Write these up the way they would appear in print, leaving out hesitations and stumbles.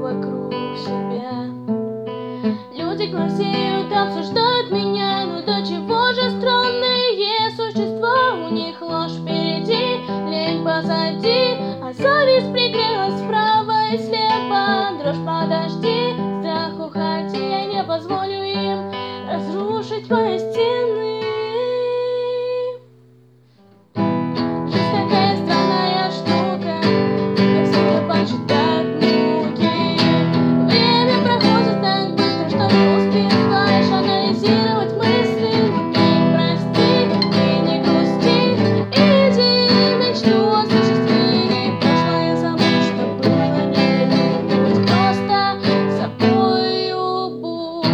вокруг себя. Люди глазеют, обсуждают меня, но до чего же странные существа. У них ложь впереди, лень позади, а зависть пригрелась справа и слева. Дрожь, подожди, страх, уходи, я не позволю им разрушить мои стены. Жизнь такая странная штука, как все почитают муки. Время проходит так быстро, что не успеваешь анализировать мысли. И прости, и не грусти, иди мечту осуществи. Прошлое забудь, что было, не вернуть, просто собою будь.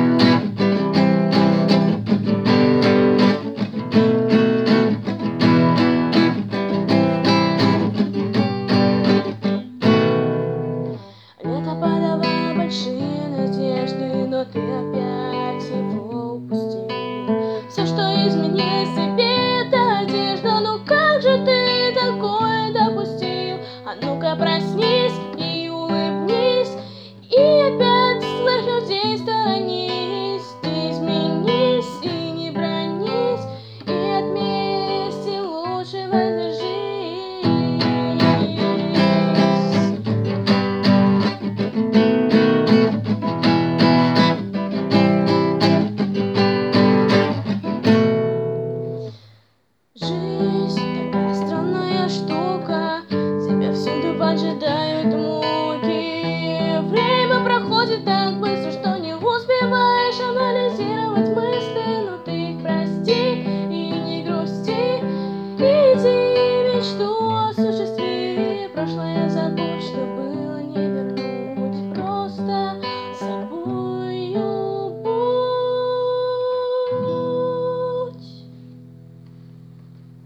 Лето подавало большие надежды, но ты опять его упустил. Все, что изменилось в тебе, это одежда. Ну как же ты такое допустил? А ну-ка проснись и